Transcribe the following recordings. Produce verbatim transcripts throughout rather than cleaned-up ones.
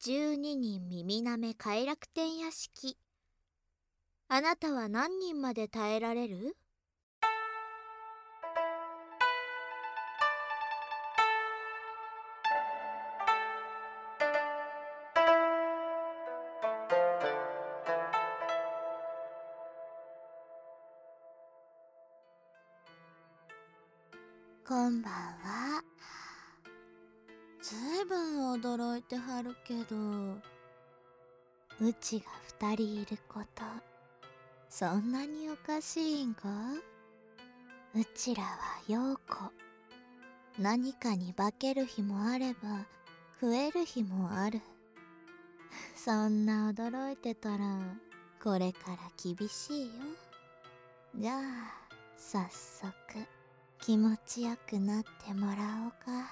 十二人耳なめ快楽天屋敷。あなたは何人まで耐えられる？ こんばんは。ずいぶん驚いてはるけど、うちが二人いること、そんなにおかしいんか？うちらは陽子。何かに化ける日もあれば、増える日もある。そんな驚いてたら、これから厳しいよ。じゃあ、早速、気持ちよくなってもらおうか。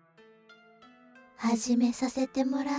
始めさせてもらうわ。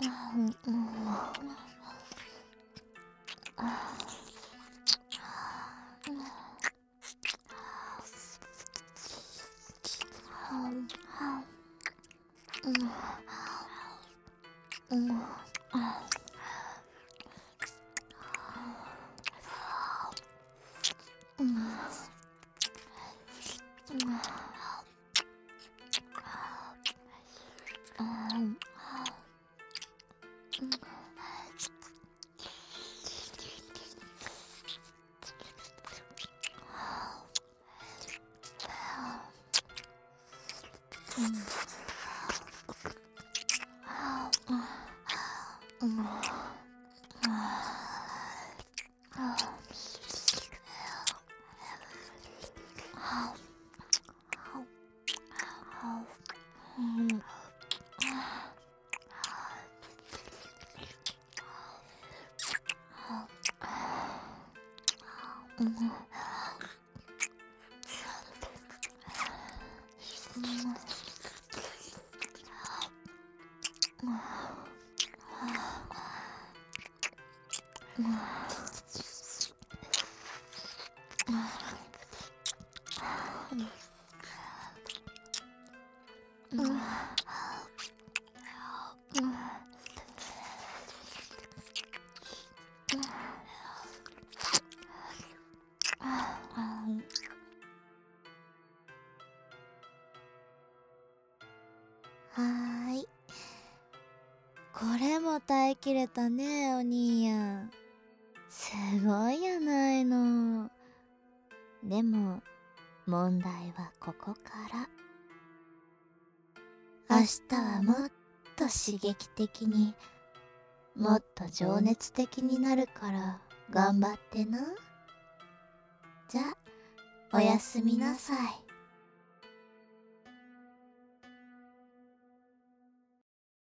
はーい。これも耐えきれたね、お兄やん。すごいやないの。でも、問題はここから。明日はもっと刺激的に、もっと情熱的になるから頑張ってな。じゃ、おやすみなさい。